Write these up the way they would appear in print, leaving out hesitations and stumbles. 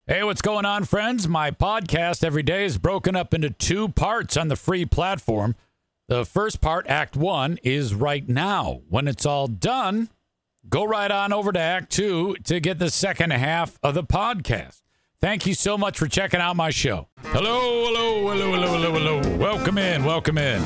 Hey, what's going on, friends? My podcast every day is broken up into two parts on the free platform. The first part, Act 1, is right now. When it's all done, go right on over to Act 2 to get the second half of the podcast. Thank you so much for checking out my show. Hello. Welcome in.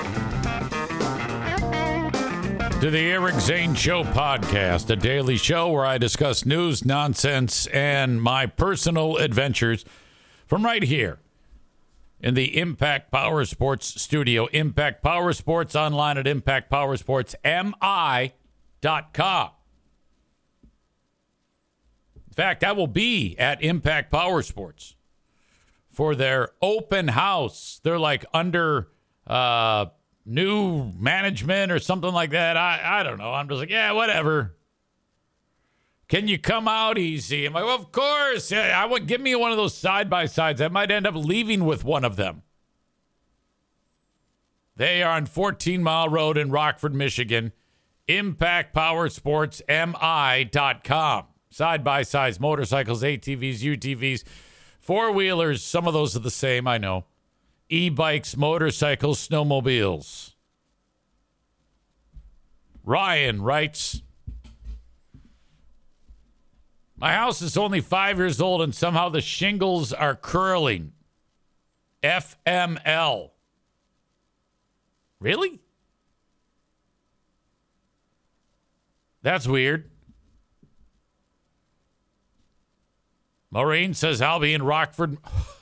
To the Eric Zane Show podcast, a daily show where I discuss news, nonsense, and my personal adventures from right here in the Impact Power Sports studio. Impact Power Sports online at impactpowersportsmi.com. In fact, I will be at Impact Power Sports for their open house. They're like under new management or something like that. I don't know. I'm just like, yeah, whatever. Can you come out easy? I'm like, well, of course. Yeah, give me one of those side-by-sides. I might end up leaving with one of them. They are on 14 Mile Road in Rockford, Michigan. ImpactPowerSportsMI.com. Side-by-sides, motorcycles, ATVs, UTVs, four-wheelers. Some of those are the same, I know. E-bikes, motorcycles, snowmobiles. Ryan writes, my house is only 5 years old and somehow the shingles are curling. FML. Really? That's weird. Maureen says, I'll be in Rockford.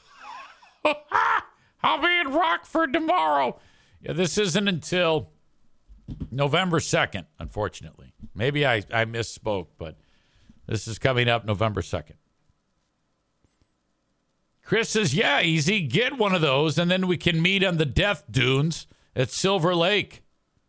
I'll be in Rockford tomorrow. Yeah, this isn't until November 2nd, unfortunately. Maybe I misspoke, but this is coming up November 2nd. Chris says, yeah, easy. Get one of those, and then we can meet on the Death Dunes at Silver Lake.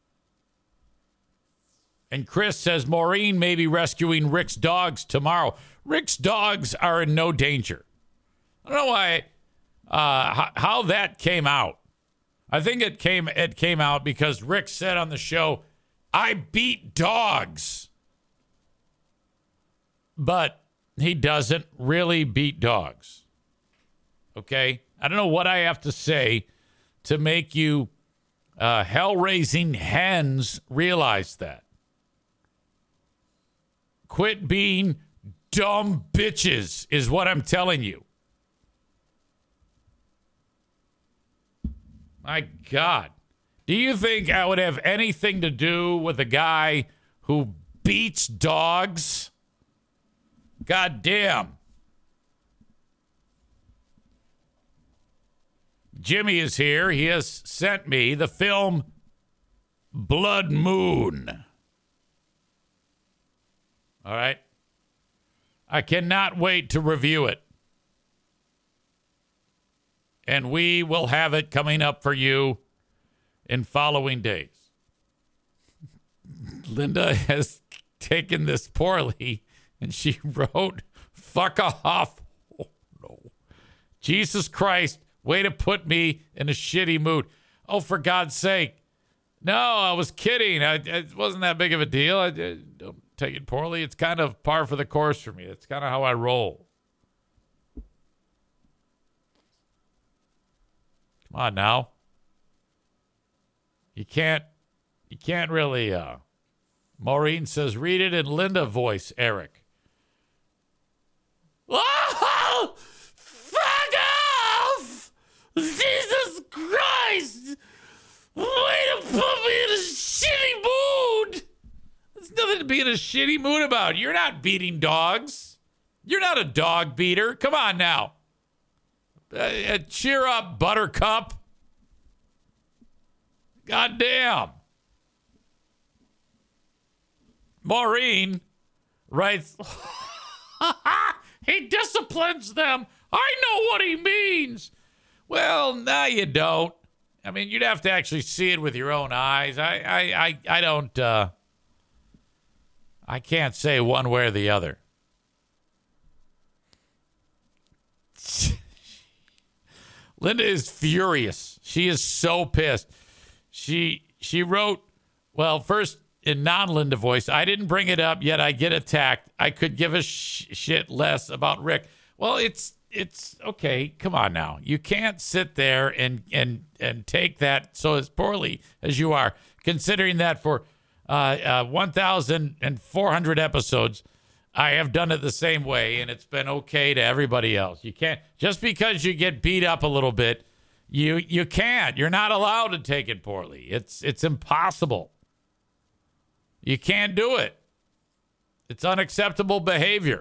And Chris says, Maureen may be rescuing Rick's dogs tomorrow. Rick's dogs are in no danger. I don't know why... how that came out. I think it came out because Rick said on the show, I beat dogs. But he doesn't really beat dogs. Okay? I don't know what I have to say to make you hell-raising hens realize that. Quit being dumb bitches is what I'm telling you. My God. Do you think I would have anything to do with a guy who beats dogs? God damn. Jimmy is here. He has sent me the film Blood Moon. All right. I cannot wait to review it. And we will have it coming up for you in following days. Linda has taken this poorly, and she wrote, fuck off. Oh, no. Jesus Christ, way to put me in a shitty mood. Oh, for God's sake. No, I was kidding. It wasn't that big of a deal. I don't take it poorly. It's kind of par for the course for me. It's kind of how I roll. Come on now. You can't really, Maureen says, read it in Linda voice, Eric. Oh, fuck off! Jesus Christ! Way to put me in a shitty mood! There's nothing to be in a shitty mood about. You're not beating dogs. You're not a dog beater. Come on now. Cheer up, Buttercup. God damn. Maureen writes, he disciplines them. I know what he means. Well, no, you don't. I mean, you'd have to actually see it with your own eyes. I don't, I can't say one way or the other. Linda is furious. She is so pissed. She wrote, well, first in non-Linda voice, I didn't bring it up, yet I get attacked. I could give a shit less about Rick. Well, it's okay. Come on now. You can't sit there and take that so as poorly as you are, considering that for 1,400 episodes, I have done it the same way, and it's been okay to everybody else. You can't, just because you get beat up a little bit, you can't. You're not allowed to take it poorly. It's impossible. You can't do it. It's unacceptable behavior.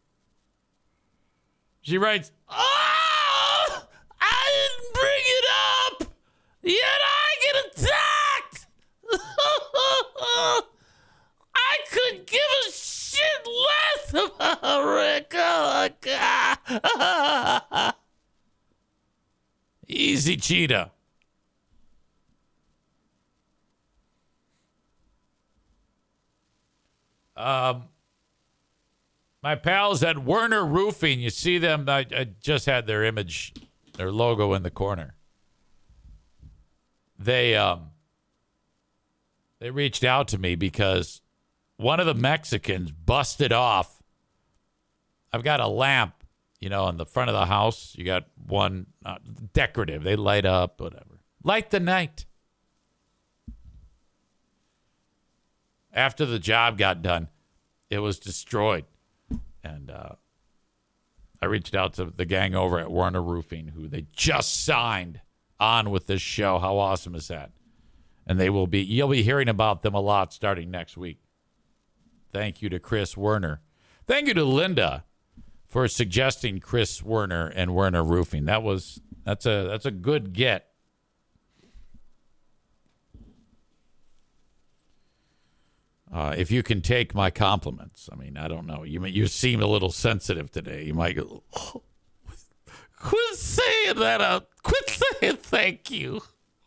She writes, "Oh, I didn't bring it up, yet I get attacked. I could give a shit less about Rick. Oh, God." Easy, Cheetah. My pals at Werner Roofing, you see them? I just had their image, their logo in the corner. They reached out to me because one of the Mexicans busted off. I've got a lamp, in the front of the house. You got one decorative. They light up, whatever. Light the night. After the job got done, it was destroyed. And I reached out to the gang over at Werner Roofing, who they just signed on with this show. How awesome is that? And you'll be hearing about them a lot starting next week. Thank you to Chris Werner. Thank you to Linda for suggesting Chris Werner and Werner Roofing. That's a good get. If you can take my compliments. I mean, I don't know. You seem a little sensitive today. You might go, "Oh, quit saying that. Quit saying thank you."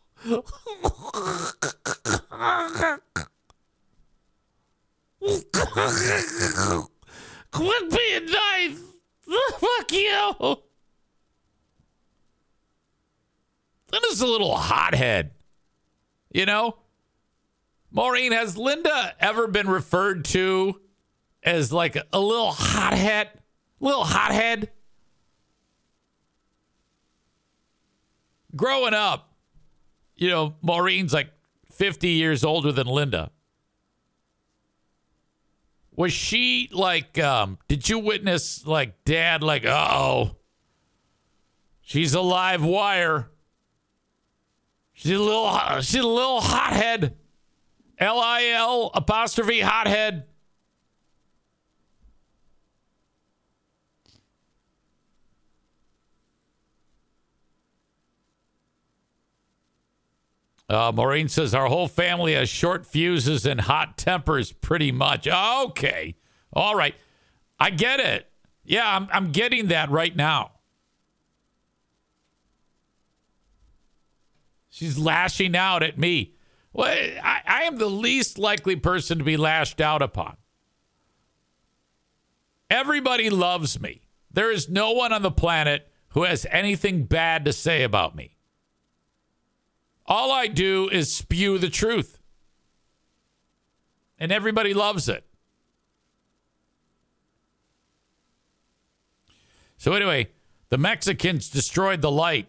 Quit being nice. Fuck you. That is a little hothead. Maureen, has Linda ever been referred to as like a little hothead? Little hothead? Growing up, Maureen's like 50 years older than Linda. Was she like, did you witness like dad, like, uh-oh, she's a live wire. She's a little hothead. LIL apostrophe hothead. Maureen says our whole family has short fuses and hot tempers pretty much. Okay. All right. I get it. Yeah, I'm getting that right now. She's lashing out at me. Well, I am the least likely person to be lashed out upon. Everybody loves me. There is no one on the planet who has anything bad to say about me. All I do is spew the truth. And everybody loves it. So anyway, the Mexicans destroyed the light.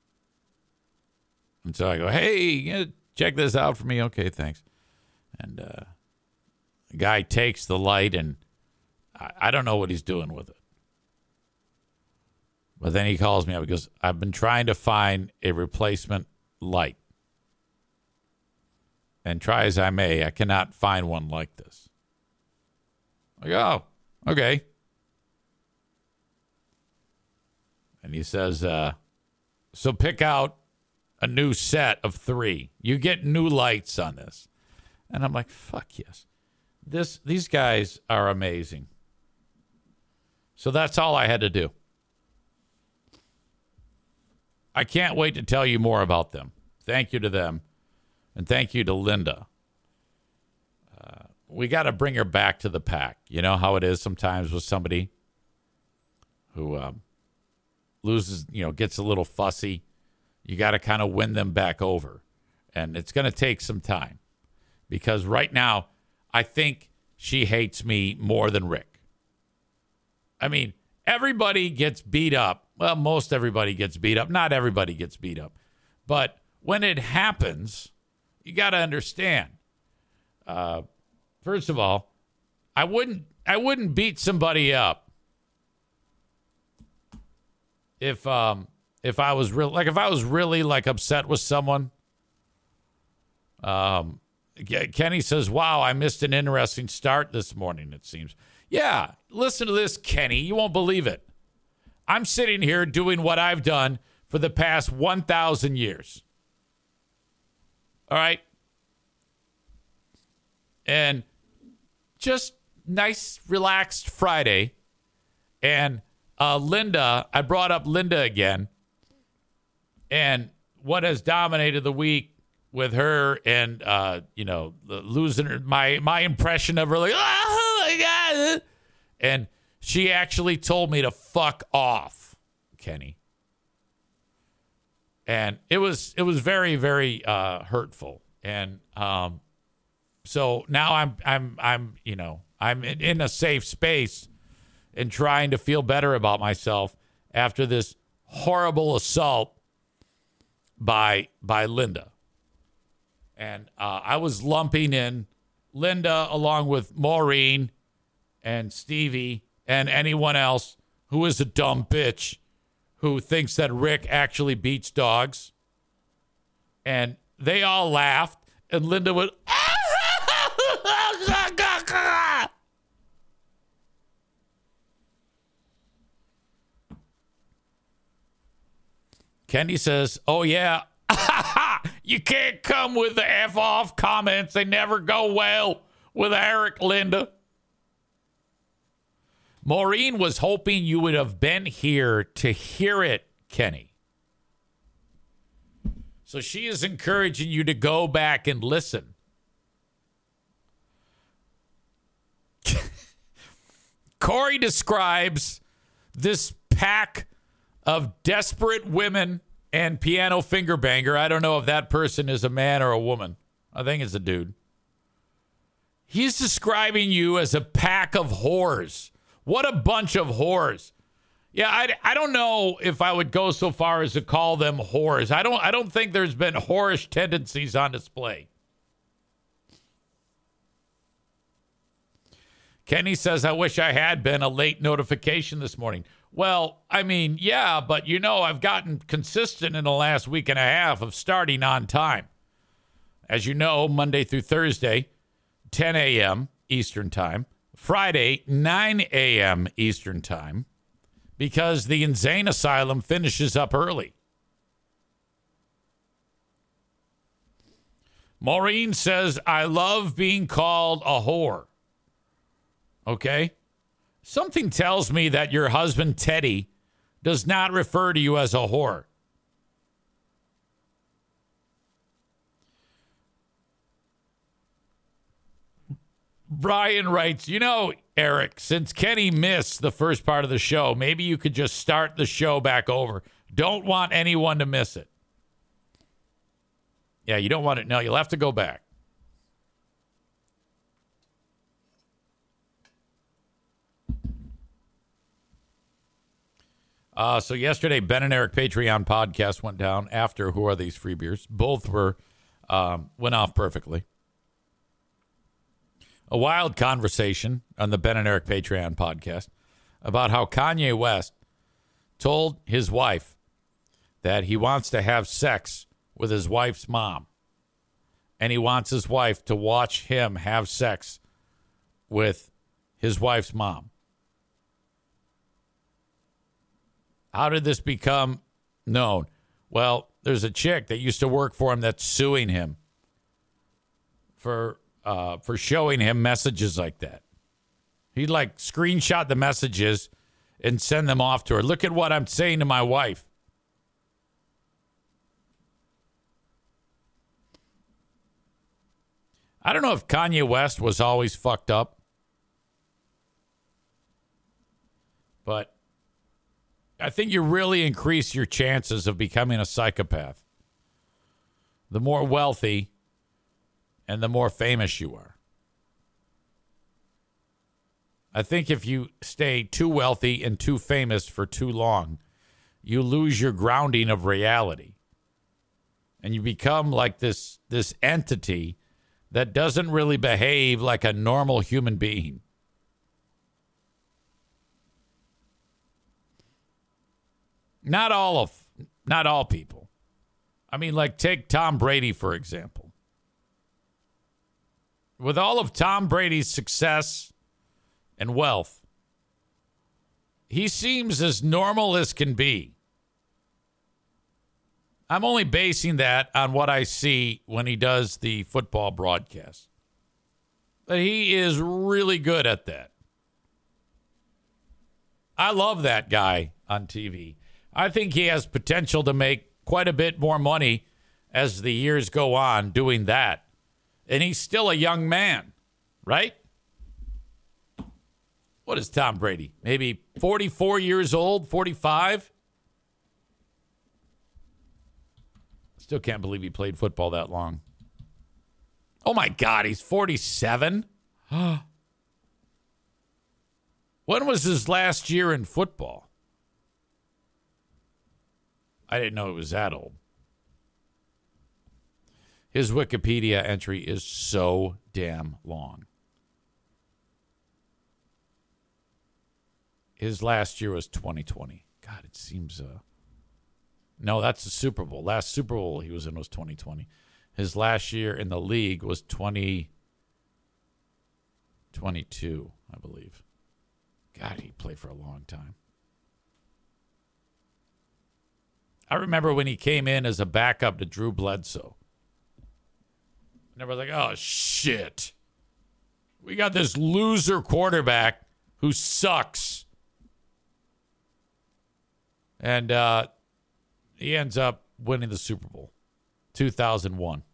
And so I go, "Hey, check this out for me." "Okay, thanks." And the guy takes the light, and I don't know what he's doing with it. But then he calls me up. He goes, "I've been trying to find a replacement light. And try as I may, I cannot find one like this." I go, "Oh, okay." And he says, "So pick out a new set of 3. You get new lights on this." And I'm like, fuck yes. These guys are amazing. So that's all I had to do. I can't wait to tell you more about them. Thank you to them. And thank you to Linda. We got to bring her back to the pack. You know how it is sometimes with somebody who loses, gets a little fussy. You got to kind of win them back over. And it's going to take some time. Because right now, I think she hates me more than Rick. I mean, everybody gets beat up. Well, most everybody gets beat up. Not everybody gets beat up. But when it happens, you got to understand. First of all, I wouldn't beat somebody up if I was really like upset with someone. Kenny says, "Wow, I missed an interesting start this morning, it seems." Yeah, listen to this, Kenny. You won't believe it. I'm sitting here doing what I've done for the past 1,000 years. All right? And just nice, relaxed Friday. And Linda, I brought up Linda again. And what has dominated the week with her and, losing her, my impression of her, like, oh, my God. And she actually told me to fuck off, Kenny. And it was very, very hurtful. And so now I'm in a safe space and trying to feel better about myself after this horrible assault by Linda. And I was lumping in Linda along with Maureen and Stevie and anyone else who is a dumb bitch who thinks that Rick actually beats dogs. And they all laughed, and Linda would... Kenny says, "Oh, yeah, you can't come with the F-off comments. They never go well with Eric, Linda." Maureen was hoping you would have been here to hear it, Kenny. So she is encouraging you to go back and listen. Corey describes this pack of desperate women and piano finger banger. I don't know if that person is a man or a woman. I think it's a dude. He's describing you as a pack of whores. What a bunch of whores. Yeah, I don't know if I would go so far as to call them whores. I don't think there's been whorish tendencies on display. Kenny says, "I wish I had been a late notification this morning." Well, I mean, yeah, but I've gotten consistent in the last week and a half of starting on time. As you know, Monday through Thursday, 10 a.m. Eastern Time. Friday, 9 a.m. Eastern Time, because the insane asylum finishes up early. Maureen says, "I love being called a whore." Okay? Something tells me that your husband, Teddy, does not refer to you as a whore. Brian writes, Eric, since Kenny missed the first part of the show, maybe you could just start the show back over. Don't want anyone to miss it. Yeah, you don't want it. No, you'll have to go back. So yesterday, Ben and Eric Patreon podcast went down after Who Are These Free Beers? Both went off perfectly. A wild conversation on the Ben and Eric Patreon podcast about how Kanye West told his wife that he wants to have sex with his wife's mom. And he wants his wife to watch him have sex with his wife's mom. How did this become known? Well, there's a chick that used to work for him that's suing him for showing him messages like that. He'd screenshot the messages and send them off to her. Look at what I'm saying to my wife. I don't know if Kanye West was always fucked up, but I think you really increase your chances of becoming a psychopath the more wealthy and the more famous you are. I think if you stay too wealthy and too famous for too long, you lose your grounding of reality. And you become like this entity that doesn't really behave like a normal human being. Not all people. I mean, like, take Tom Brady, for example. With all of Tom Brady's success and wealth, he seems as normal as can be. I'm only basing that on what I see when he does the football broadcast. But he is really good at that. I love that guy on TV. I think he has potential to make quite a bit more money as the years go on doing that. And he's still a young man, right? What is Tom Brady? Maybe 44 years old, 45? Still can't believe he played football that long. Oh, my God, he's 47? When was his last year in football? I didn't know it was that old. His Wikipedia entry is so damn long. His last year was 2020. God, it seems... No, that's the Super Bowl. Last Super Bowl he was in was 2020. His last year in the league was 2022, I believe. God, he played for a long time. I remember when he came in as a backup to Drew Bledsoe. And everybody's like, oh, shit. We got this loser quarterback who sucks. And he ends up winning the Super Bowl, 2001.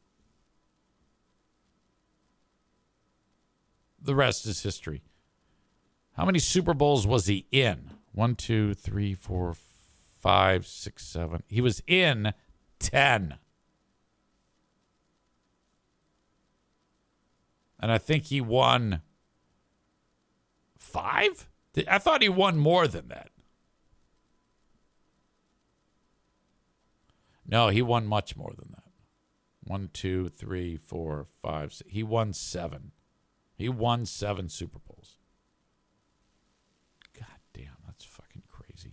The rest is history. How many Super Bowls was he in? 1, 2, 3, 4, 5, 6, 7. He was in 10. And I think he won 5? I thought he won more than that. No, he won much more than that. 1, 2, 3, 4, 5, 6. He won 7. He won 7 Super Bowls. God damn, that's fucking crazy.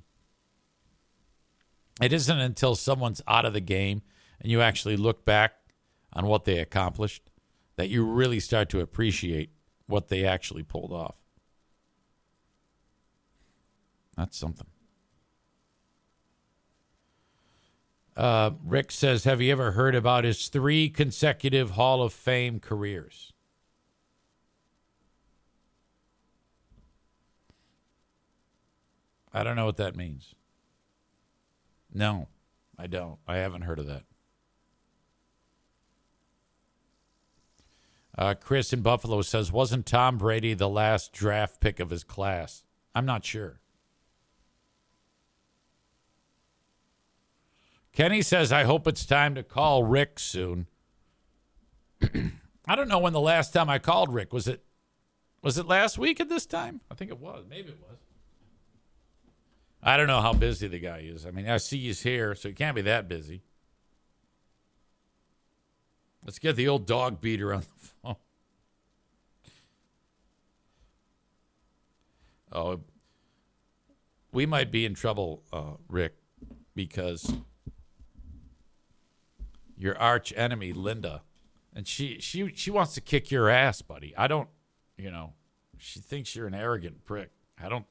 It isn't until someone's out of the game and you actually look back on what they accomplished that you really start to appreciate what they actually pulled off. That's something. Rick says, have you ever heard about his 3 consecutive Hall of Fame careers? I don't know what that means. No, I don't. I haven't heard of that. Chris in Buffalo says, wasn't Tom Brady the last draft pick of his class? I'm not sure. Kenny says, I hope it's time to call Rick soon. I don't know when the last time I called Rick. Was it last week at this time? I think it was. Maybe it was. I don't know how busy the guy is. I mean, I see he's here, so he can't be that busy. Let's get the old dog beater on the phone. Oh, we might be in trouble, Rick, because your arch enemy, Linda, and she wants to kick your ass, buddy. I don't, she thinks you're an arrogant prick. I don't.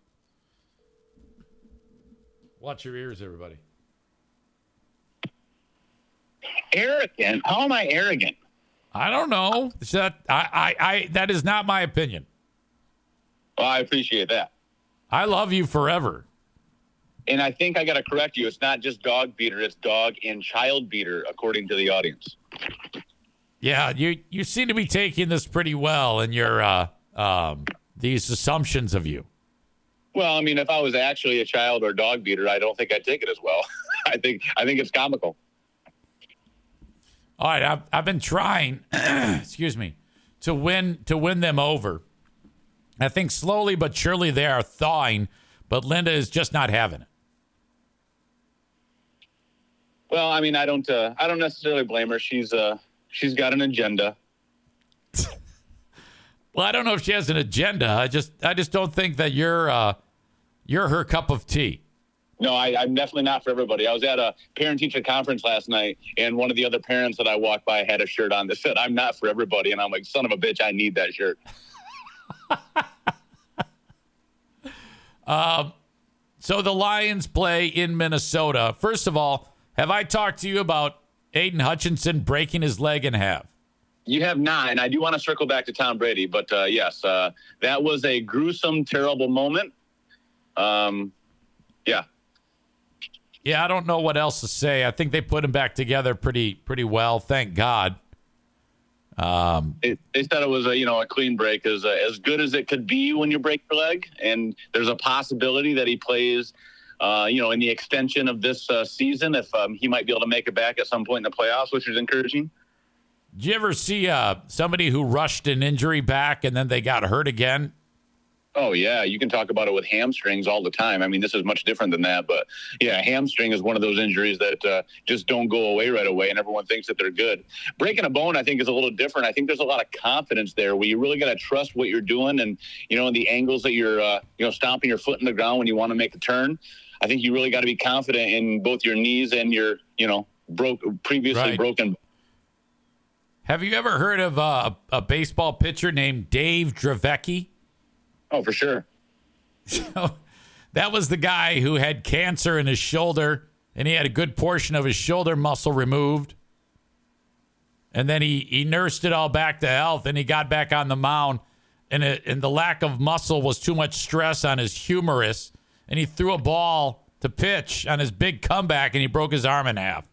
Watch your ears, everybody. Arrogant? How am I arrogant? I don't know. That is not my opinion. Well, I appreciate that. I love you forever. And I think I got to correct you. It's not just dog beater. It's dog and child beater, according to the audience. Yeah, you seem to be taking this pretty well in your these assumptions of you. Well, I mean, if I was actually a child or dog beater, I don't think I'd take it as well. I think it's comical. All right, I've been trying, excuse me, to win them over. I think slowly but surely they are thawing, but Linda is just not having it. Well, I mean, I don't necessarily blame her. She's got an agenda. Well, I don't know if she has an agenda. I just don't think that you're her cup of tea. No, I'm definitely not for everybody. I was at a parent-teacher conference last night, and one of the other parents that I walked by had a shirt on that said, "I'm not for everybody." And I'm like, son of a bitch, I need that shirt. So the Lions play in Minnesota. First of all, have I talked to you about Aiden Hutchinson breaking his leg in half? You have not, and I do want to circle back to Tom Brady, but yes, that was a gruesome, terrible moment. Yeah. Yeah, I don't know what else to say. I think they put him back together pretty well. Thank God. They said it was a clean break, as good as it could be when you break your leg, and there's a possibility that he plays, in the extension of this season, if he might be able to make it back at some point in the playoffs, which is encouraging. Did you ever see somebody who rushed an injury back and then they got hurt again? Oh, yeah. You can talk about it with hamstrings all the time. I mean, this is much different than that. But, yeah, hamstring is one of those injuries that just don't go away right away, and everyone thinks that they're good. Breaking a bone, I think, is a little different. I think there's a lot of confidence there where you really got to trust what you're doing and, the angles that you're, stomping your foot in the ground when you want to make a turn. I think you really got to be confident in both your knees and your, previously broken. Have you ever heard of a baseball pitcher named Dave Dravecky? Oh, for sure. So that was the guy who had cancer in his shoulder, and he had a good portion of his shoulder muscle removed. And then he nursed it all back to health, and he got back on the mound, and the lack of muscle was too much stress on his humerus, and he threw a ball to pitch on his big comeback, and he broke his arm in half.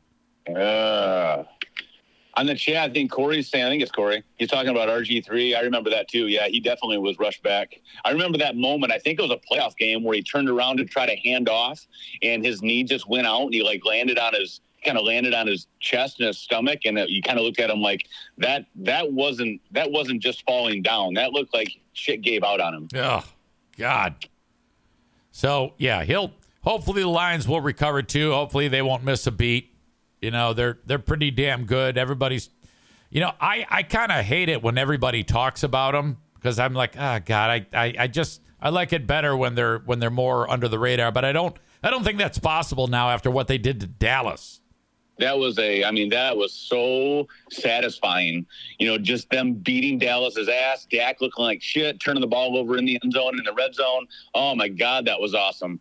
On the chat, I think Corey's saying, I think it's Corey. He's talking about RG3. I remember that too. Yeah, he definitely was rushed back. I remember that moment. I think it was a playoff game where he turned around to try to hand off, and his knee just went out, and he landed on his chest and his stomach, and you kind of looked at him like that wasn't just falling down. That looked like shit gave out on him. Oh, God. So, yeah, hopefully the Lions will recover too. Hopefully they won't miss a beat. They're pretty damn good. Everybody's, I kind of hate it when everybody talks about them because I'm like, God, I like it better when they're more under the radar. But I don't think that's possible now after what they did to Dallas. That was so satisfying. Just them beating Dallas's ass, Dak looking like shit, turning the ball over in the end zone, in the red zone. Oh my God, that was awesome.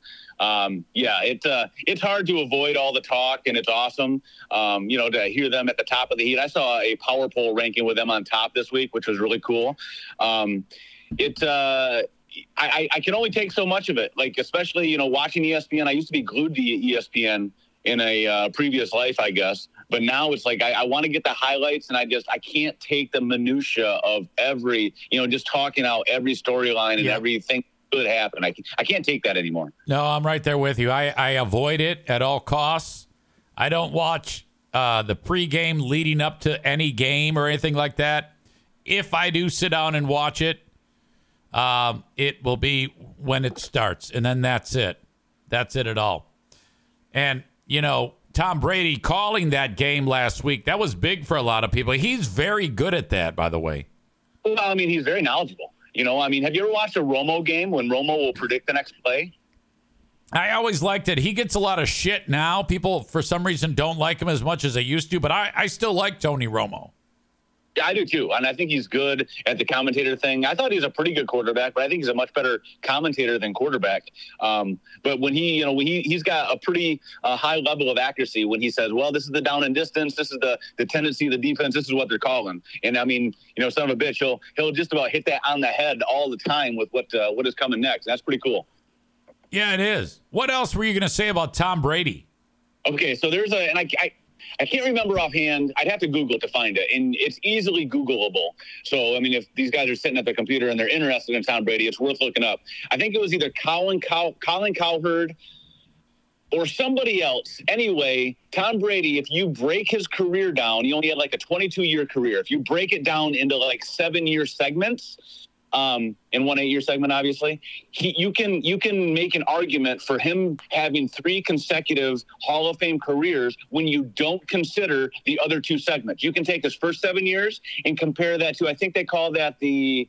It's hard to avoid all the talk, and it's awesome, to hear them at the top of the heat. I saw a power poll ranking with them on top this week, which was really cool. I can only take so much of it, like, especially, watching ESPN. I used to be glued to ESPN in a previous life, I guess. But now it's like I want to get the highlights, and I can't take the minutia of every, just talking out every storyline and everything could happen. I can't take that anymore. No, I'm right there with you. I avoid it at all costs. I don't watch the pregame leading up to any game or anything like that. If I do sit down and watch it, it will be when it starts, and then that's it. That's it at all. And, Tom Brady calling that game last week, that was big for a lot of people. He's very good at that, by the way. Well, he's very knowledgeable. Have you ever watched a Romo game when Romo will predict the next play? I always liked it. He gets a lot of shit now. People, for some reason, don't like him as much as they used to, but I still like Tony Romo. Yeah, I do too, and I think he's good at the commentator thing. I thought he's a pretty good quarterback, but I think he's a much better commentator than quarterback. But when he's got a pretty high level of accuracy when he says, "Well, this is the down and distance, this is the tendency of the defense, this is what they're calling." And son of a bitch, he'll just about hit that on the head all the time with what is coming next. That's pretty cool. Yeah, it is. What else were you going to say about Tom Brady? Okay, so there's I can't remember offhand. I'd have to Google it to find it, and it's easily Googleable. So, if these guys are sitting at the computer and they're interested in Tom Brady, it's worth looking up. I think it was either Colin Cowherd or somebody else. Anyway, Tom Brady, if you break his career down, he only had like a 22-year career. If you break it down into like 7-year segments, in one 8-year segment, obviously, you can make an argument for him having 3 consecutive Hall of Fame careers when you don't consider the other 2 segments. You can take his first 7 years and compare that to, I think they call it the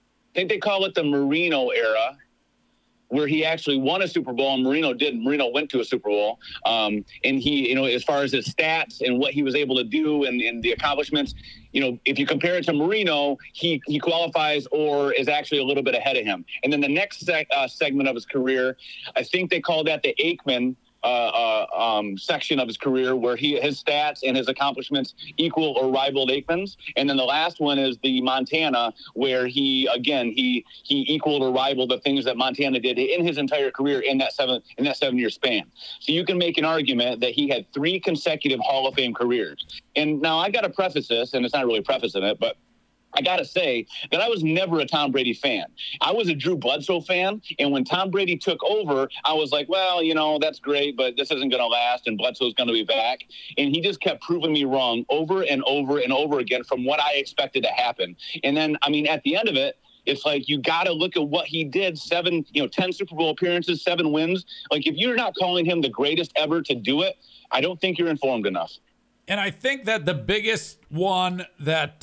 Marino era, where he actually won a Super Bowl, and Marino didn't. Marino went to a Super Bowl. And he, as far as his stats and what he was able to do and the accomplishments, if you compare it to Marino, he qualifies or is actually a little bit ahead of him. And then the next segment of his career, I think they call that the Aikman section of his career, where his stats and his accomplishments equal or rivaled Aikman's. And then the last one is the Montana, where he equaled or rivaled the things that Montana did in his entire career in that 7-year span. So you can make an argument that he had 3 consecutive Hall of Fame careers. And now I got to preface this, and it's not really prefacing it, but I got to say that I was never a Tom Brady fan. I was a Drew Bledsoe fan. And when Tom Brady took over, I was like, well, that's great, but this isn't going to last, and Bledsoe's going to be back. And he just kept proving me wrong over and over and over again from what I expected to happen. And then, at the end of it, it's like you got to look at what he did. 10 Super Bowl appearances, 7 wins. Like, if you're not calling him the greatest ever to do it, I don't think you're informed enough. And I think that the biggest one that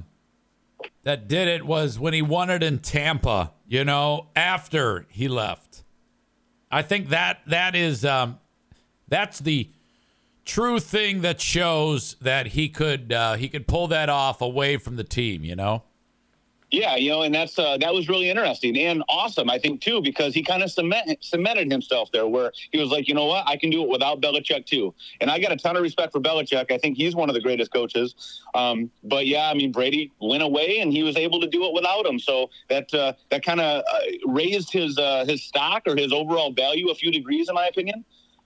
did it was when he won it in Tampa, after he left. I think that is that's the true thing that shows that he could pull that off away from the team, Yeah, and that was really interesting and awesome, I think, too, because he kind of cemented himself there, where he was like, you know what, I can do it without Belichick, too. And I got a ton of respect for Belichick. I think he's one of the greatest coaches. But, yeah, Brady went away, and he was able to do it without him. So that kind of raised his stock or his overall value a few degrees, in my opinion.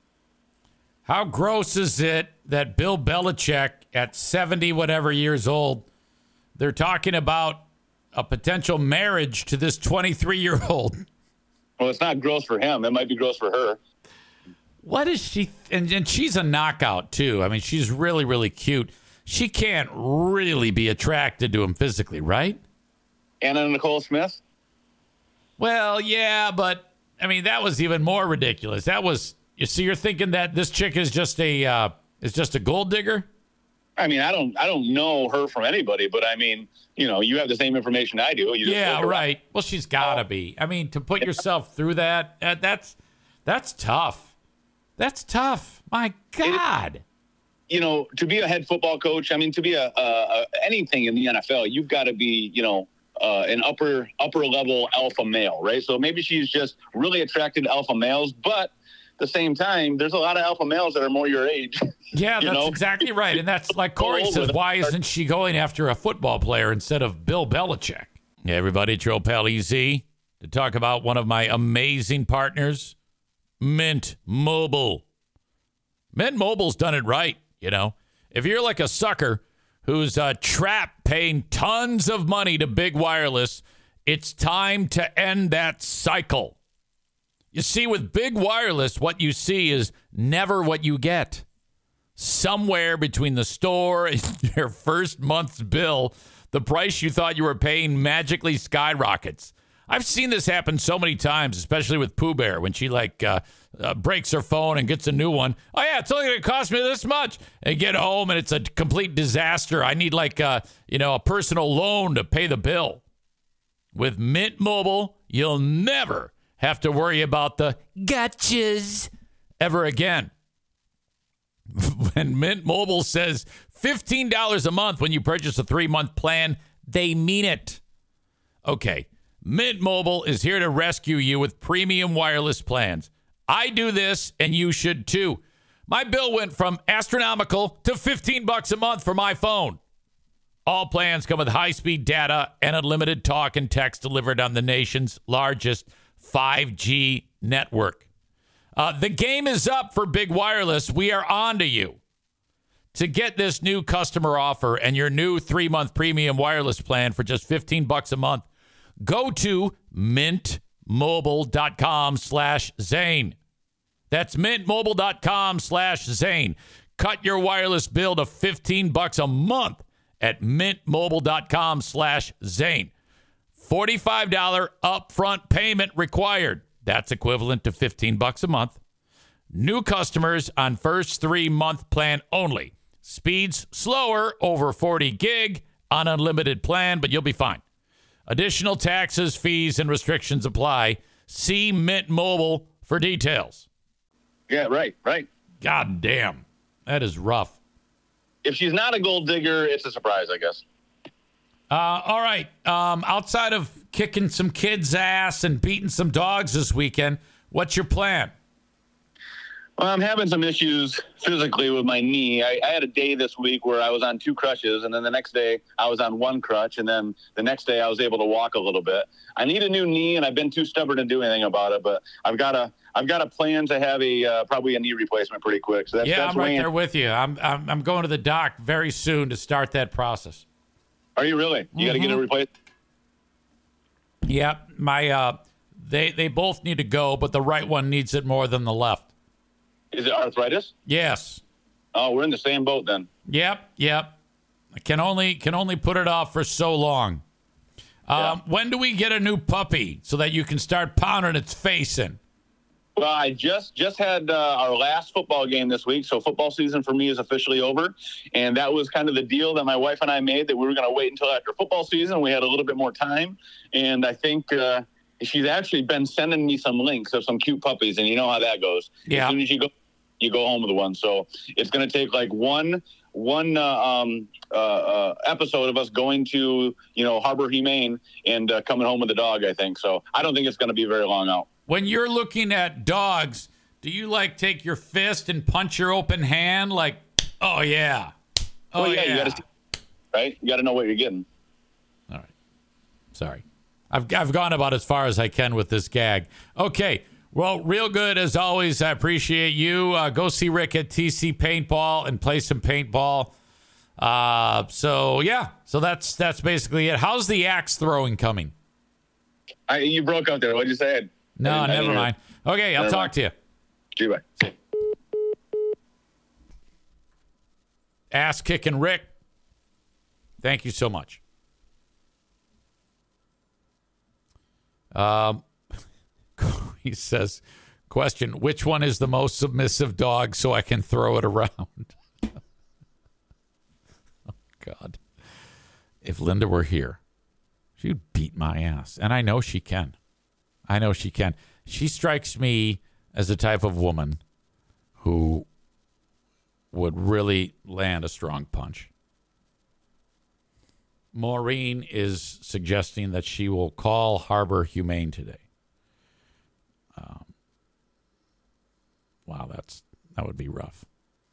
How gross is it that Bill Belichick, at 70-whatever years old, they're talking about a potential marriage to this 23-year-old. Well, it's not gross for him. It might be gross for her. What is she? And she's a knockout, too. She's really, really cute. She can't really be attracted to him physically, right? Anna Nicole Smith? Well, yeah, but, that was even more ridiculous. That was, you're thinking that this chick is just a gold digger? I don't know her from anybody, but you have the same information I do. Yeah, right. Well, she's got to be. To put yourself through that's tough. That's tough. My God. To be a head football coach, to be a anything in the NFL, you've got to be, an upper level alpha male, right? So maybe she's just really attracted to alpha males, but at the same time, there's a lot of alpha males that are more your age. Yeah, that's exactly right. And that's like Corey says, why isn't she going after a football player instead of Bill Belichick? Hey, everybody, it's your old pal EZ to talk about one of my amazing partners, Mint Mobile. Mint Mobile's done it right, If you're like a sucker who's trapped paying tons of money to big wireless, it's time to end that cycle. You see, with big wireless, what you see is never what you get. Somewhere between the store and your first month's bill, the price you thought you were paying magically skyrockets. I've seen this happen so many times, especially with Pooh Bear, when she breaks her phone and gets a new one. Oh, yeah, it's only going to cost me this much. And get home, and it's a complete disaster. I need a personal loan to pay the bill. With Mint Mobile, you'll never have to worry about the gotchas ever again. When Mint Mobile says $15 a month when you purchase a 3-month plan, they mean it. Okay, Mint Mobile is here to rescue you with premium wireless plans. I do this, and you should too. My bill went from astronomical to $15 a month for my phone. All plans come with high-speed data and unlimited talk and text delivered on the nation's largest 5G network. The game is up for big wireless. We are on to you. To get this new customer offer and your new 3-month premium wireless plan for just $15 a month, go to mintmobile.com/Zane. That's mintmobile.com/Zane. Cut your wireless bill to $15 a month at mintmobile.com/Zane. $45 upfront payment required. That's equivalent to $15 a month. New customers on first 3-month plan only. Speeds slower, over 40 gig on unlimited plan, but you'll be fine. Additional taxes, fees, and restrictions apply. See Mint Mobile for details. Yeah, right. God damn. That is rough. If she's not a gold digger, it's a surprise, I guess. All right. Outside of kicking some kids' ass and beating some dogs this weekend, what's your plan? Well, I'm having some issues physically with my knee. I had a day this week where I was on 2 crutches, and then the next day I was on 1 crutch, and then the next day I was able to walk a little bit. I need a new knee, and I've been too stubborn to do anything about it. But I've got a plan to have probably a knee replacement pretty quick. So that's I'm right there with you. I'm going to the doc very soon to start that process. Are you really? You got to get it replaced? Yeah, they both need to go, but the right one needs it more than the left. Is it arthritis? Yes. Oh, we're in the same boat then. Yep. I can only put it off for so long. When do we get a new puppy so that you can start pounding its face in? Well, I just had our last football game this week, so football season for me is officially over, and that was kind of the deal that my wife and I made, that we were going to wait until after football season. We had a little bit more time, and I think she's actually been sending me some links of some cute puppies, and you know how that goes. Yeah. As soon as you go home with one, so it's going to take like one episode of us going to Harbor Humane and coming home with a dog, I think. So I don't think it's going to be very long out. When you're looking at dogs, do you take your fist and punch your open hand like, oh yeah, You got to know what you're getting. All right, sorry, I've gone about as far as I can with this gag. Okay, well, real good as always. I appreciate you. Go see Rick at TC Paintball and play some paintball. So that's basically it. How's the axe throwing coming? You broke up there. What'd you say? No, never mind. Okay, I'll talk to you. See you. Bye. Ass kicking Rick. Thank you so much. He says, question, which one is the most submissive dog so I can throw it around? Oh, God. If Linda were here, she'd beat my ass. And I know she can. She strikes me as the type of woman who would really land a strong punch. Maureen is suggesting that she will call Harbor Humane today. Wow, that would be rough.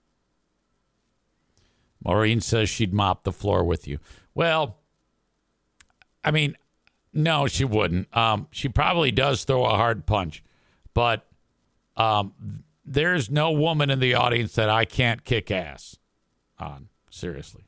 Maureen says she'd mop the floor with you. Well, I mean, no, she wouldn't. She probably does throw a hard punch, but there's no woman in the audience that I can't kick ass on. Seriously.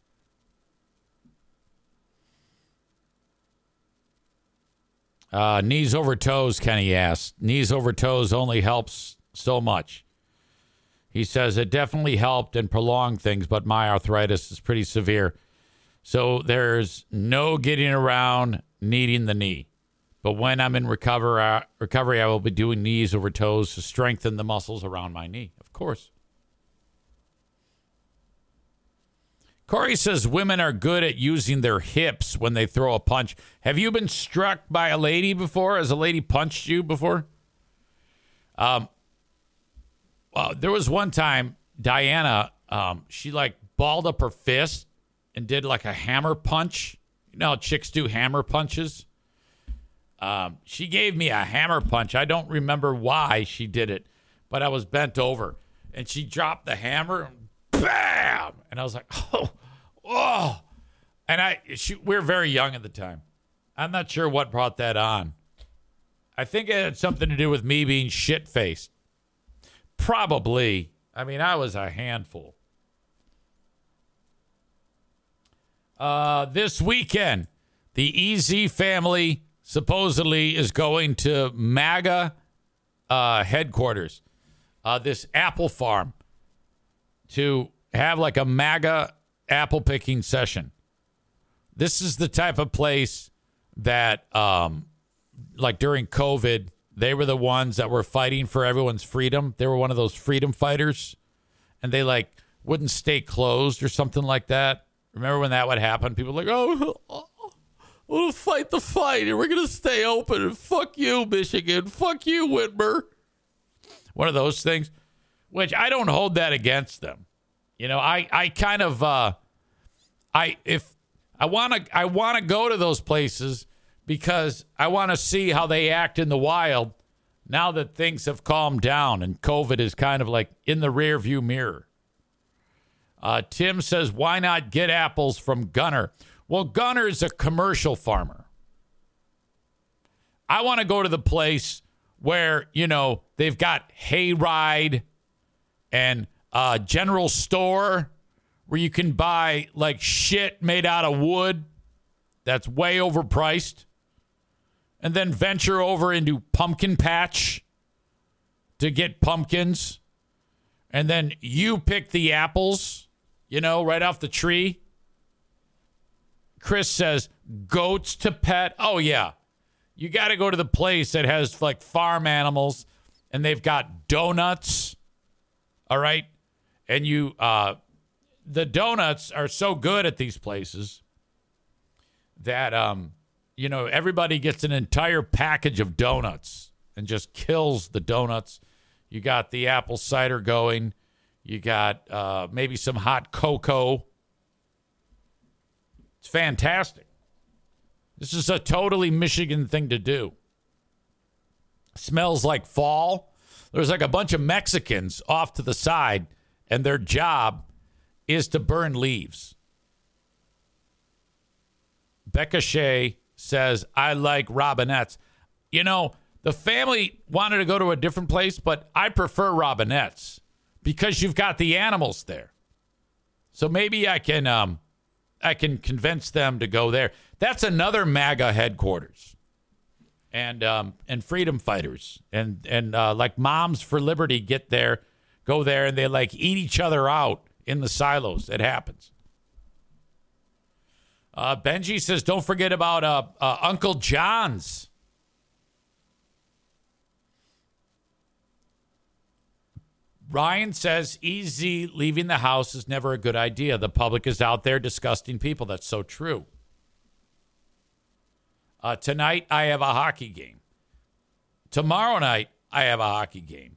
Knees over toes, Kenny asks. Knees over toes only helps so much. He says it definitely helped and prolonged things, but my arthritis is pretty severe. So there's no getting around needing the knee. But when I'm in recovery, I will be doing knees over toes to strengthen the muscles around my knee. Of course. Corey says women are good at using their hips when they throw a punch. Have you been struck by a lady before? Has a lady punched you before? There was one time, Diana, she balled up her fist and did a hammer punch. You know how chicks do hammer punches? She gave me a hammer punch. I don't remember why she did it, but I was bent over and she dropped the hammer and bam! And I was like, oh. And we were very young at the time. I'm not sure what brought that on. I think it had something to do with me being shit-faced. Probably. I mean, I was a handful. This weekend, the EZ family supposedly is going to MAGA headquarters, this apple farm, to have a MAGA apple picking session. This is the type of place that, like during COVID, they were the ones that were fighting for everyone's freedom. They were one of those freedom fighters, and they like wouldn't stay closed or something like that. Remember when that would happen? People were like, oh, we'll fight the fight, and we're going to stay open, and fuck you, Michigan. Fuck you, Whitmer. One of those things, which I don't hold that against them. You know, I kind of, I want to go to those places because I want to see how they act in the wild now that things have calmed down and COVID is kind of like in the rear view mirror. Tim says, why not get apples from Gunner? Well, Gunner is a commercial farmer. I want to go to the place where, you know, they've got Hayride and general store where you can buy like shit made out of wood that's way overpriced, and then venture over into Pumpkin Patch to get pumpkins, and then you pick the apples, you know, right off the tree. Chris says, goats to pet. Oh, yeah. You got to go to the place that has like farm animals, and they've got donuts. All right. And you, the donuts are so good at these places that, you know, everybody gets an entire package of donuts and just kills the donuts. You got the apple cider going. You got maybe some hot cocoa. It's fantastic. This is a totally Michigan thing to do. Smells like fall. There's like a bunch of Mexicans off to the side, and their job is to burn leaves. Becca Shea says, I like Robinettes. You know, the family wanted to go to a different place, but I prefer Robinettes because you've got the animals there. So maybe I can convince them to go there. That's another MAGA headquarters. And freedom fighters and like Moms for Liberty go there, and they like eat each other out in the silos. It happens. Benji says, don't forget about Uncle John's. Ryan says, easy leaving the house is never a good idea. The public is out there disgusting people. That's so true. Tonight, I have a hockey game. Tomorrow night, I have a hockey game.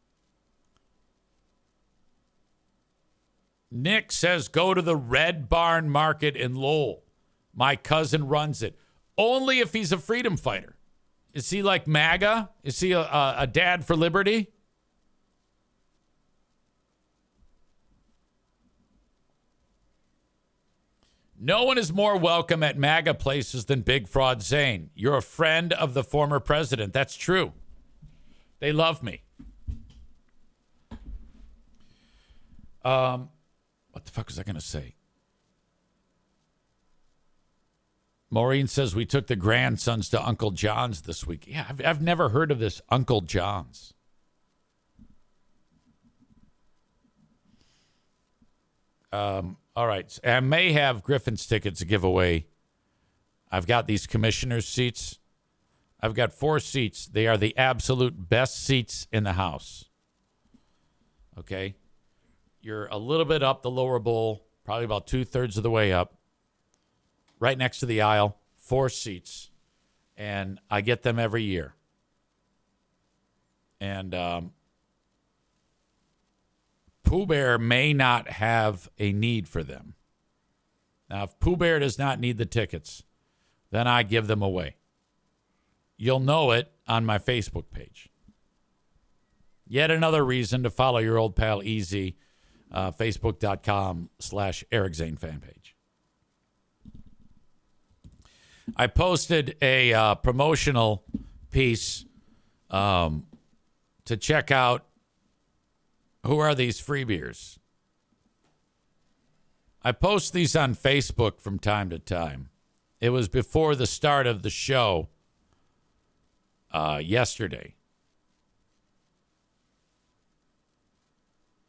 Nick says, go to the Red Barn Market in Lowell. My cousin runs it. Only if he's a freedom fighter. Is he like MAGA? Is he a dad for liberty? No one is more welcome at MAGA places than Big Fraud Zane. You're a friend of the former president. That's true. They love me. What the fuck was I going to say? Maureen says we took the grandsons to Uncle John's this week. Yeah, I've never heard of this Uncle John's. All right. I may have Griffin's tickets to give away. I've got these commissioner's seats. I've got 4 seats. They are the absolute best seats in the house. Okay. You're a little bit up the lower bowl, probably about 2/3 of the way up. Right next to the aisle, 4 seats. And I get them every year. And Pooh Bear may not have a need for them. Now, if Pooh Bear does not need the tickets, then I give them away. You'll know it on my Facebook page. Yet another reason to follow your old pal Easy, Facebook.com/Eric Zane fan page. I posted a promotional piece to check out who are these free beers. I post these on Facebook from time to time. It was before the start of the show yesterday.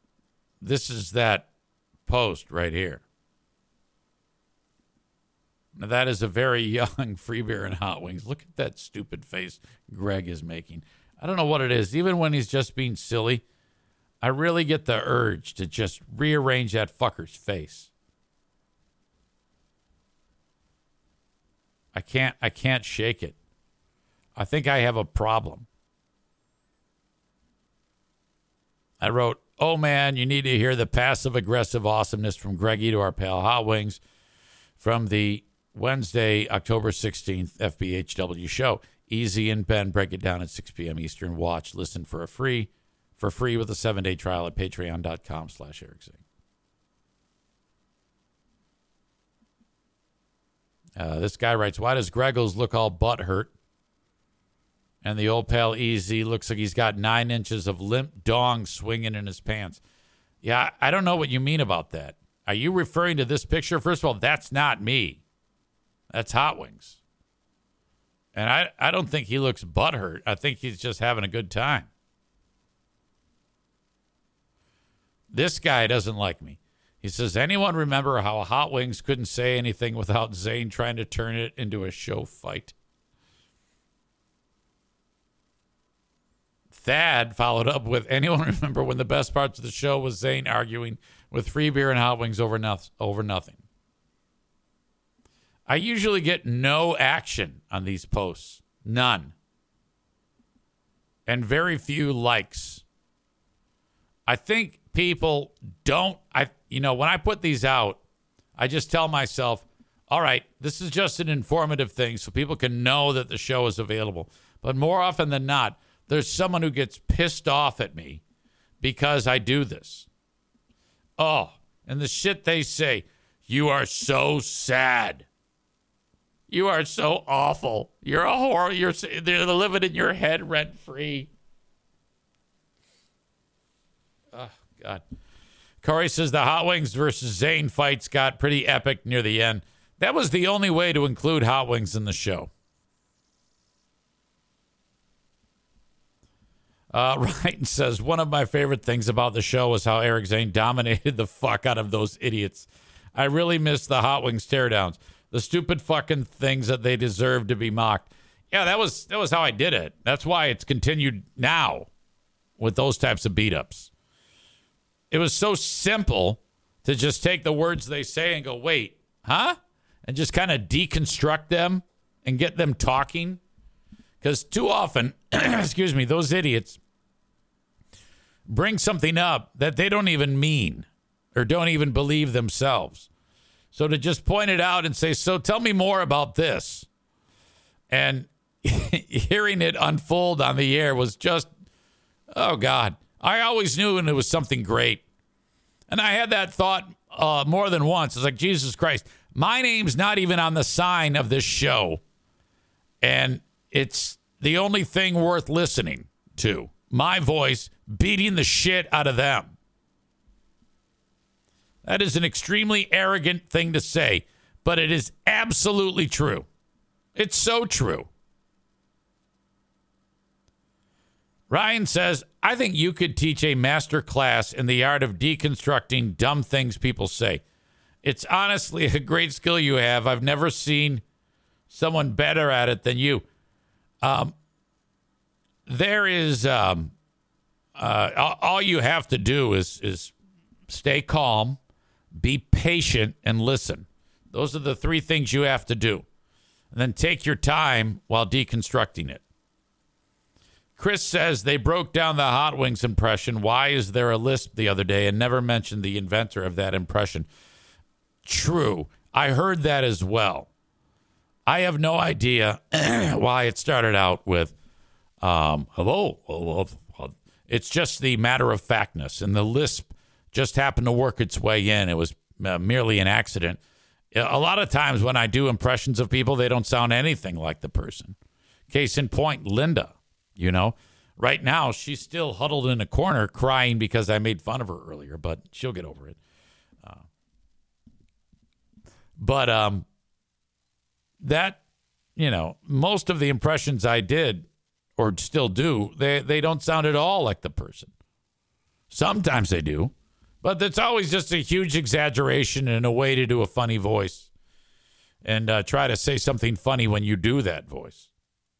This is that post right here. Now, that is a very young Free Beer and Hot Wings. Look at that stupid face Greg is making. I don't know what it is. Even when he's just being silly, I really get the urge to just rearrange that fucker's face. I can't shake it. I think I have a problem. I wrote, oh man, you need to hear the passive-aggressive awesomeness from Greggy to our pal Hot Wings from the Wednesday, October 16th FBHW show. Easy and Ben break it down at 6 p.m. Eastern. Watch, listen for free with a 7-day trial at patreon.com/Eric Zane. This guy writes, why does Greggles look all butt hurt? And the old pal Easy looks like he's got 9 inches of limp dong swinging in his pants. Yeah, I don't know what you mean about that. Are you referring to this picture? First of all, that's not me. That's Hot Wings. And I don't think he looks butthurt. I think he's just having a good time. This guy doesn't like me. He says, anyone remember how Hot Wings couldn't say anything without Zane trying to turn it into a show fight? Thad followed up with, anyone remember when the best parts of the show was Zane arguing with Free Beer and Hot Wings over nothing? I usually get no action on these posts. None. And very few likes. I think people don't, when I put these out, I just tell myself, all right, this is just an informative thing so people can know that the show is available. But more often than not, there's someone who gets pissed off at me because I do this. Oh, and the shit they say, you are so sad. You are so awful. You're a horror. They're living in your head rent free. Oh, God. Corey says the Hot Wings versus Zane fights got pretty epic near the end. That was the only way to include Hot Wings in the show. Wright says, one of my favorite things about the show was how Eric Zane dominated the fuck out of those idiots. I really miss the Hot Wings teardowns. The stupid fucking things that they deserve to be mocked. Yeah, that was how I did it. That's why it's continued now with those types of beat-ups. It was so simple to just take the words they say and go, wait, huh? And just kind of deconstruct them and get them talking. Because too often, excuse me, those idiots bring something up that they don't even mean or don't even believe themselves. So to just point it out and say, so tell me more about this. And hearing it unfold on the air was just, oh, God. I always knew when it was something great. And I had that thought more than once. It's like, Jesus Christ, my name's not even on the sign of this show. And it's the only thing worth listening to. My voice beating the shit out of them. That is an extremely arrogant thing to say, but it is absolutely true. It's so true. Ryan says, I think you could teach a master class in the art of deconstructing dumb things people say. It's honestly a great skill you have. I've never seen someone better at it than you. There is all you have to do is stay calm, be patient, and listen. Those are the 3 things you have to do. And then take your time while deconstructing it. Chris says they broke down the Hot Wings impression. Why is there a lisp the other day and never mentioned the inventor of that impression? True. I heard that as well. I have no idea why it started out with, hello. It's just the matter of factness. And the lisp just happened to work its way in. It was merely an accident. A lot of times when I do impressions of people, they don't sound anything like the person. Case in point, Linda. You know, right now she's still huddled in a corner crying because I made fun of her earlier, but she'll get over it. That, most of the impressions I did or still do, they don't sound at all like the person. Sometimes they do, but it's always just a huge exaggeration and a way to do a funny voice. and try to say something funny when you do that voice.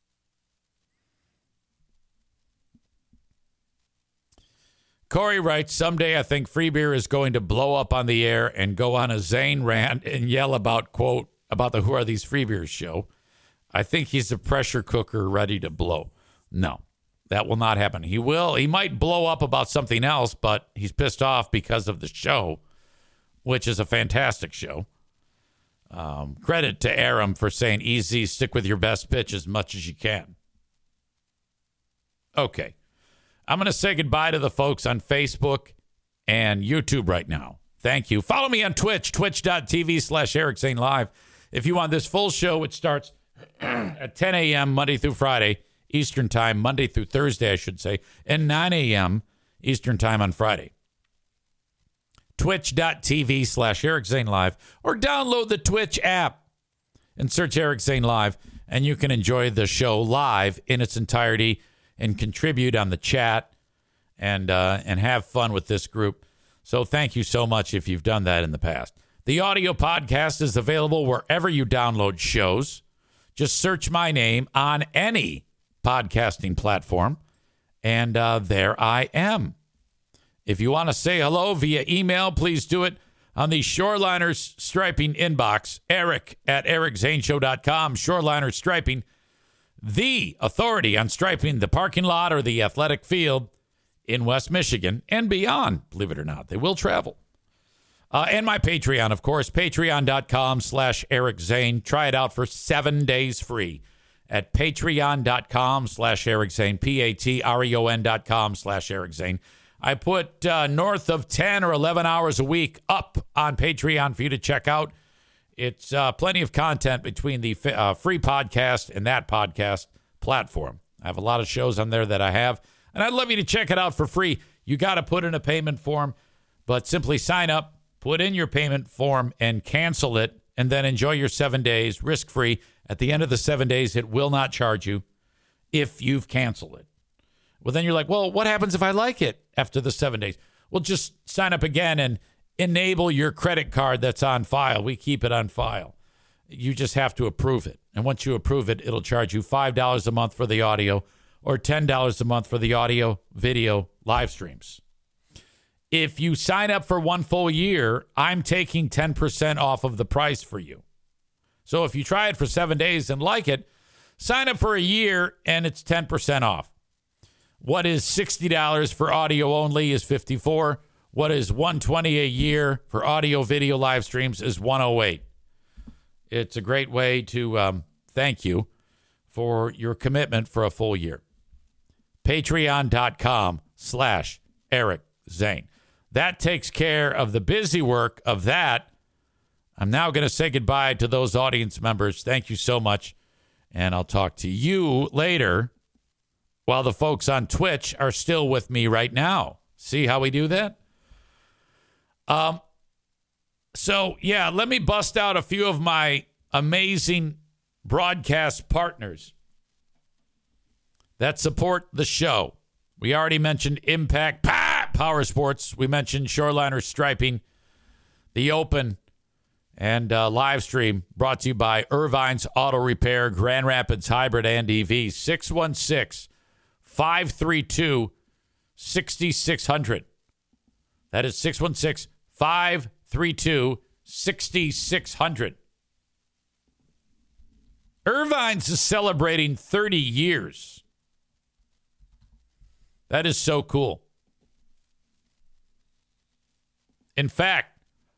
Corey writes, someday I think Free Beer is going to blow up on the air and go on a Zane rant and yell about, quote, about the Who Are These Free Beers show. I think he's a pressure cooker ready to blow. No, that will not happen. He might blow up about something else, but he's pissed off because of the show, which is a fantastic show. Credit to Aram for saying, easy, stick with your best pitch as much as you can. Okay. I'm going to say goodbye to the folks on Facebook and YouTube right now. Thank you. Follow me on Twitch, twitch.tv/Eric Zane Live. If you want this full show, it starts at 10 a.m. Monday through Friday, Eastern Time, Monday through Thursday, I should say, and 9 a.m. Eastern Time on Friday. Twitch.tv/Eric Zane Live, or download the Twitch app and search Eric Zane Live, and you can enjoy the show live in its entirety and contribute on the chat and have fun with this group. So thank you so much if you've done that in the past. The audio podcast is available wherever you download shows. Just search my name on any podcasting platform, and there I am. If you want to say hello via email, please do it on the Shoreliners Striping inbox, eric@ericzaneshow.com. Shoreliners Striping, the authority on striping the parking lot or the athletic field in West Michigan and beyond, believe it or not. They will travel. And my Patreon, of course, patreon.com/Eric Zane. Try it out for 7 days free at patreon.com/Eric Zane, patreon.com/Eric Zane. I put north of 10 or 11 hours a week up on Patreon for you to check out. It's plenty of content between the free podcast and that podcast platform. I have a lot of shows on there that I have, and I'd love you to check it out for free. You got to put in a payment form, but simply sign up, put in your payment form, and cancel it, and then enjoy your 7 days risk-free. At the end of the 7 days, it will not charge you if you've canceled it. Well, then you're like, well, what happens if I like it after the 7 days? Well, just sign up again and enable your credit card that's on file. We keep it on file. You just have to approve it. And once you approve it, it'll charge you $5 a month for the audio or $10 a month for the audio, video, live streams. If you sign up for 1 full year, I'm taking 10% off of the price for you. So if you try it for 7 days and like it, sign up for a year and it's 10% off. What is $60 for audio only is $54. What is $120 a year for audio, video, live streams is $108. It's a great way to thank you for your commitment for a full year. Patreon.com/Eric Zane. That takes care of the busy work of that. I'm now going to say goodbye to those audience members. Thank you so much. And I'll talk to you later while the folks on Twitch are still with me right now. See how we do that? So, yeah, let me bust out a few of my amazing broadcast partners that support the show. We already mentioned Impact Power Sports. We mentioned Shoreliners Striping, the Open, and live stream brought to you by Irvine's Auto Repair, Grand Rapids Hybrid and EV, 616-532-6600. That is 616-532-6600. Irvine's is celebrating 30 years. That is so cool. In fact,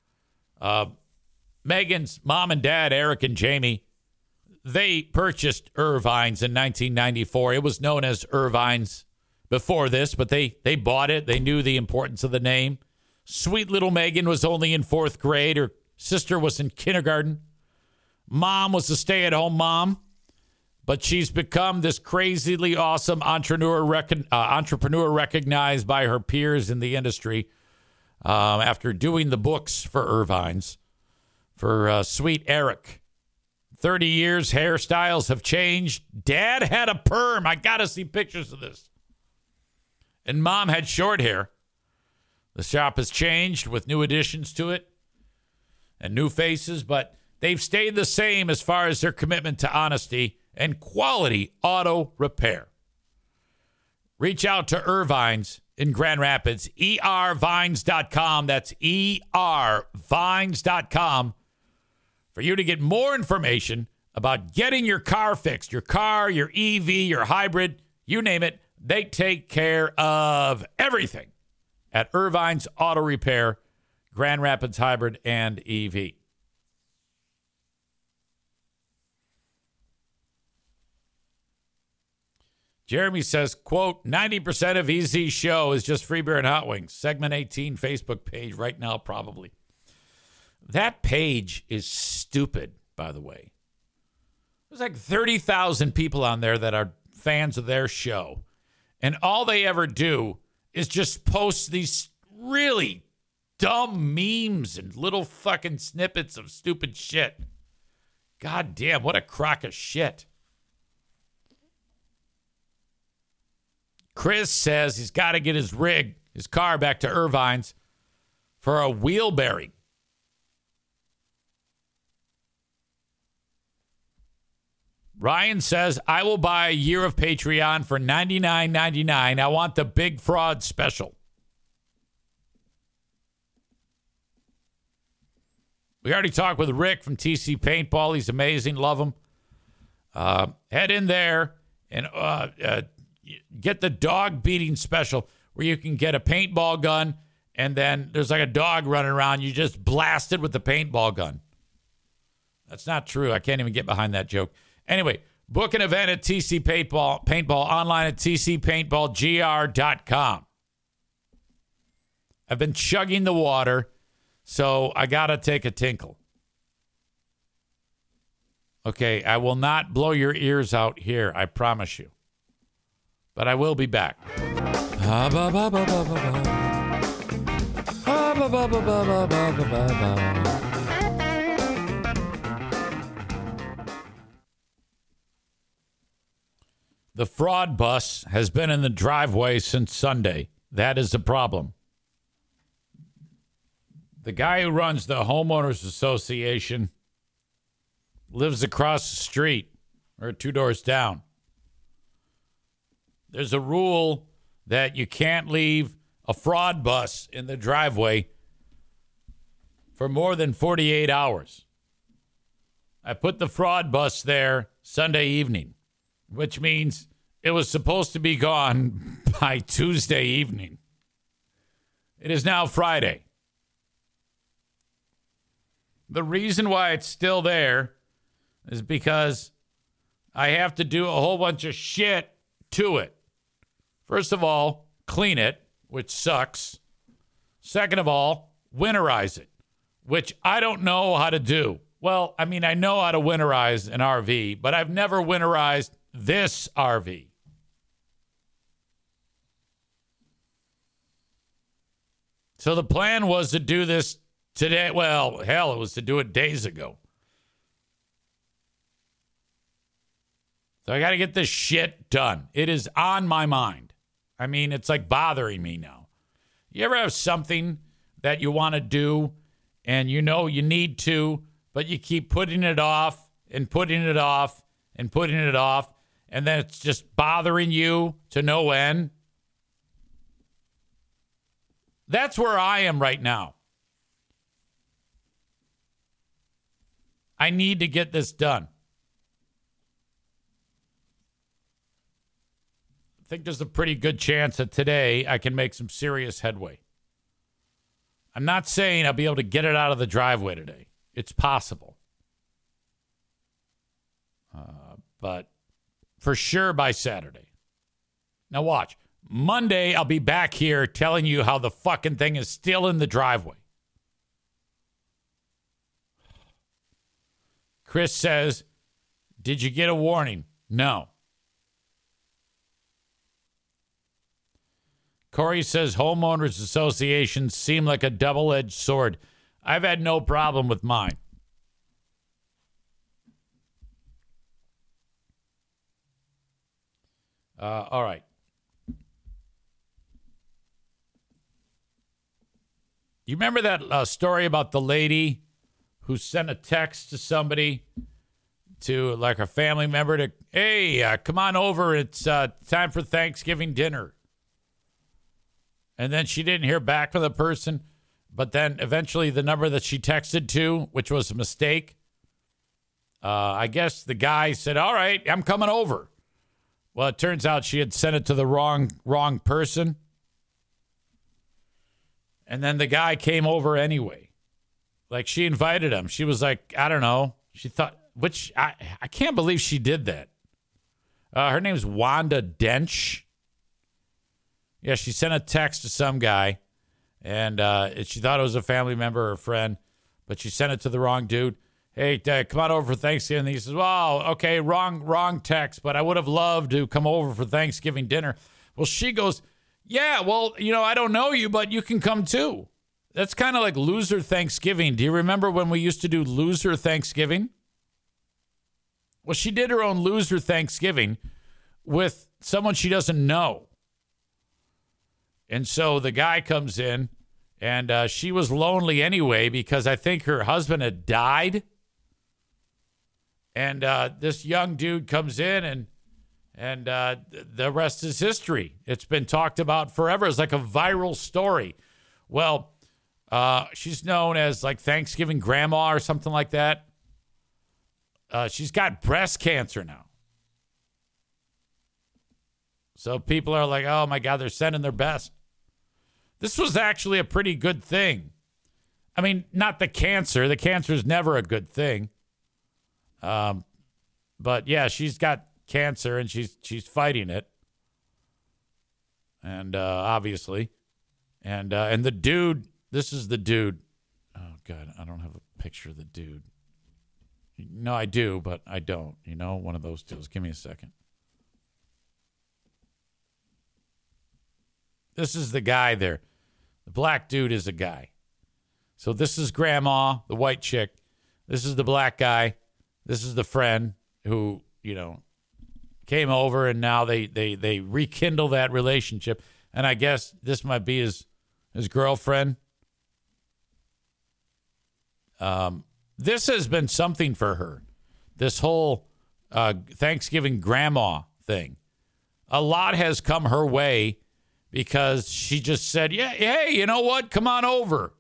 Megan's mom and dad, Eric and Jamie, they purchased Irvine's in 1994. It was known as Irvine's before this, but they bought it. They knew the importance of the name. Sweet little Megan was only in 4th grade. Her sister was in kindergarten. Mom was a stay-at-home mom, but she's become this crazily awesome entrepreneur recognized by her peers in the industry after doing the books for Irvine's. For sweet Eric. 30 years, hairstyles have changed. Dad had a perm. I got to see pictures of this. And Mom had short hair. The shop has changed with new additions to it and new faces, but They've stayed the same as far as their commitment to honesty and quality auto repair. Reach out to Irvine's in Grand Rapids, ervines.com. That's ervines.com for you to get more information about getting your car fixed. Your car, your EV, your hybrid, you name it. They take care of everything at Irvine's Auto Repair, Grand Rapids Hybrid and EV. Jeremy says, quote, 90% of EZ's show is just free beer and hot wings. Segment 18 Facebook page right now, probably. That page is stupid, by the way. There's like 30,000 people on there that are fans of their show. And all they ever do is just post these really dumb memes and little fucking snippets of stupid shit. God damn, what a crock of shit. Chris says he's got to get his car back to Irvine's for a wheel bearing. Ryan says, I will buy a year of Patreon for $99.99. I want the big fraud special. We already talked with Rick from TC Paintball. He's amazing. Love him. Head in there and get the dog beating special where you can get a paintball gun and then there's like a dog running around. You just blast it with the paintball gun. That's not true. I can't even get behind that joke. Anyway, book an event at TC Paintball online at tcpaintballgr.com. I've been chugging the water, so I got to take a tinkle. Okay, I will not blow your ears out here, I promise you. But I will be back. The fraud bus has been in the driveway since Sunday. That is the problem. The guy who runs the homeowners association lives across the street or 2 doors down. There's a rule that you can't leave a fraud bus in the driveway for more than 48 hours. I put the fraud bus there Sunday evening, which means it was supposed to be gone by Tuesday evening. It is now Friday. The reason why it's still there is because I have to do a whole bunch of shit to it. First of all, clean it, which sucks. Second of all, winterize it, which I don't know how to do. Well, I mean, I know how to winterize an RV, but I've never winterized this RV. So the plan was to do this today. Well, hell, it was to do it days ago. So I got to get this shit done. It is on my mind. I mean, it's like bothering me now. You ever have something that you want to do and you know you need to, but you keep putting it off and putting it off and putting it off, and then it's just bothering you to no end? That's where I am right now. I need to get this done. I think there's a pretty good chance that today I can make some serious headway. I'm not saying I'll be able to get it out of the driveway today. It's possible. But for sure by Saturday. Now watch. Monday, I'll be back here telling you how the fucking thing is still in the driveway. Chris says, did you get a warning? No. Corey says homeowners associations seem like a double-edged sword. I've had no problem with mine. All right. You remember that story about the lady who sent a text to somebody, to like a family member, to, hey, come on over. It's time for Thanksgiving dinner. And then she didn't hear back from the person. But then eventually the number that she texted to, which was a mistake, I guess the guy said, all right, I'm coming over. Well, it turns out she had sent it to the wrong person. And then the guy came over anyway. Like, she invited him. She was like, I don't know. She thought, which I can't believe she did that. Her name's Wanda Dench. Yeah, she sent a text to some guy, and she thought it was a family member or a friend, but she sent it to the wrong dude. Hey, come on over for Thanksgiving. And he says, well, okay, wrong text, but I would have loved to come over for Thanksgiving dinner. Well, she goes, yeah, well, I don't know you, but you can come too. That's kind of like loser Thanksgiving. Do you remember when we used to do loser Thanksgiving? Well, she did her own loser Thanksgiving with someone she doesn't know. And so the guy comes in, and she was lonely anyway because I think her husband had died. And this young dude comes in, and the rest is history. It's been talked about forever. It's like a viral story. Well, she's known as like Thanksgiving grandma or something like that. She's got breast cancer now. So people are like, oh my God, they're sending their best. This was actually a pretty good thing. I mean, not the cancer. The cancer is never a good thing. But yeah, she's got cancer and she's fighting it. And obviously. And the dude, this is the dude. Oh God, I don't have a picture of the dude. No, I do, but I don't. One of those deals. Give me a second. This is the guy there. The black dude is a guy. So this is grandma, the white chick. This is the black guy. This is the friend who, came over, and now they rekindle that relationship. And I guess this might be his girlfriend. This has been something for her. This whole Thanksgiving grandma thing. A lot has come her way because she just said, yeah, hey, you know what? Come on over.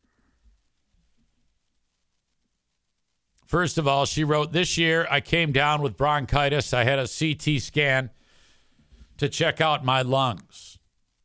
First of all, she wrote, this year I came down with bronchitis. I had a CT scan to check out my lungs.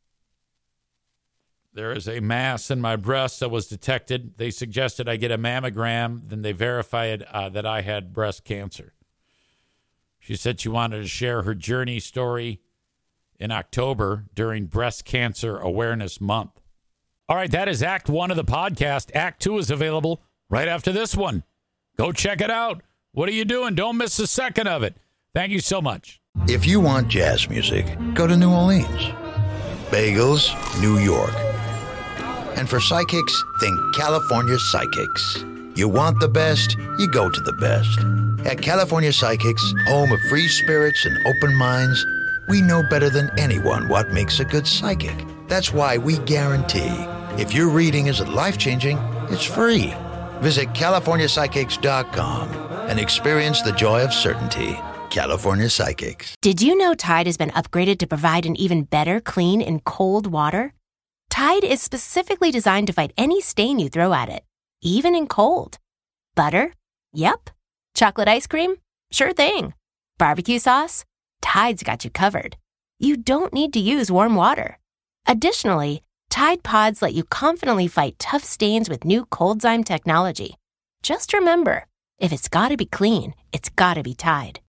There is a mass in my breast that was detected. They suggested I get a mammogram. Then they verified that I had breast cancer. She said she wanted to share her journey story in October during Breast Cancer Awareness Month. All right, that is Act 1 of the podcast. Act 2 is available right after this one. Go check it out. What are you doing? Don't miss a second of it. Thank you so much. If you want jazz music, go to New Orleans. Bagels, New York. And for psychics, think California Psychics. You want the best, you go to the best. At California Psychics, home of free spirits and open minds, we know better than anyone what makes a good psychic. That's why we guarantee if your reading isn't life-changing, it's free. Visit CaliforniaPsychics.com and experience the joy of certainty. California Psychics. Did you know Tide has been upgraded to provide an even better clean in cold water? Tide is specifically designed to fight any stain you throw at it, even in cold. Butter? Yep. Chocolate ice cream? Sure thing. Barbecue sauce? Tide's got you covered. You don't need to use warm water. Additionally, Tide Pods let you confidently fight tough stains with new ColdZyme technology. Just remember, if it's gotta be clean, it's gotta be Tide.